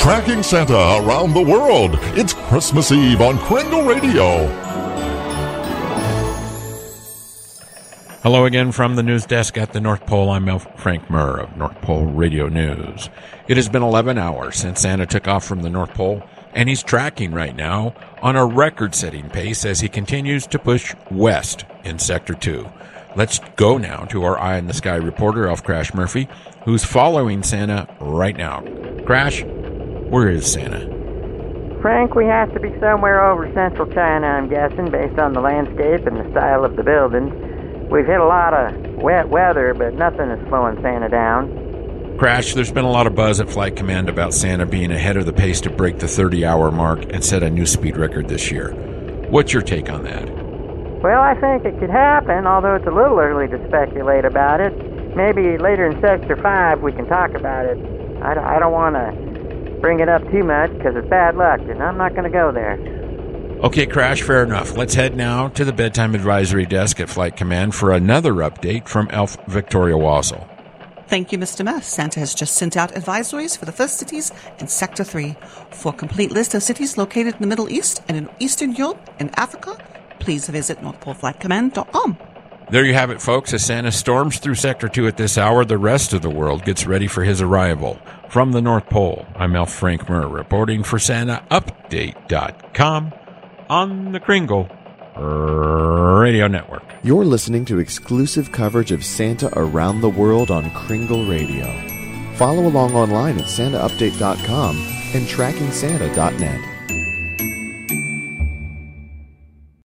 Tracking Santa around the world. It's Christmas Eve on Kringle Radio. Hello again from the news desk at the North Pole. I'm Frank Murr of North Pole Radio News. It has been 11 hours since Santa took off from the North Pole, and he's tracking right now on a record-setting pace as he continues to push west in Sector 2. Let's go now to our Eye in the Sky reporter, Elf Crash Murphy, who's following Santa right now. Crash, where is Santa? Frank, we have to be somewhere over central China, I'm guessing, based on the landscape and the style of the buildings. We've hit a lot of wet weather, but nothing is slowing Santa down. Crash, there's been a lot of buzz at Flight Command about Santa being ahead of the pace to break the 30-hour mark and set a new speed record this year. What's your take on that? Well, I think it could happen, although it's a little early to speculate about it. Maybe later in Sector 5 we can talk about it. I don't want to bring it up too much because it's bad luck, and I'm not going to go there. Okay, Crash, fair enough. Let's head now to the Bedtime Advisory Desk at Flight Command for another update from Elf Victoria Wassel. Thank you, Mr. Murr. Santa has just sent out advisories for the first cities in Sector 3. For a complete list of cities located in the Middle East and in Eastern Europe and Africa, please visit NorthPoleFlightCommand.com. There you have it, folks. As Santa storms through Sector 2 at this hour, the rest of the world gets ready for his arrival. From the North Pole, I'm Elf Frank Murr, reporting for SantaUpdate.com on the Kringle Radio Network. You're listening to exclusive coverage of Santa around the world on Kringle Radio. Follow along online at SantaUpdate.com and TrackingSanta.net.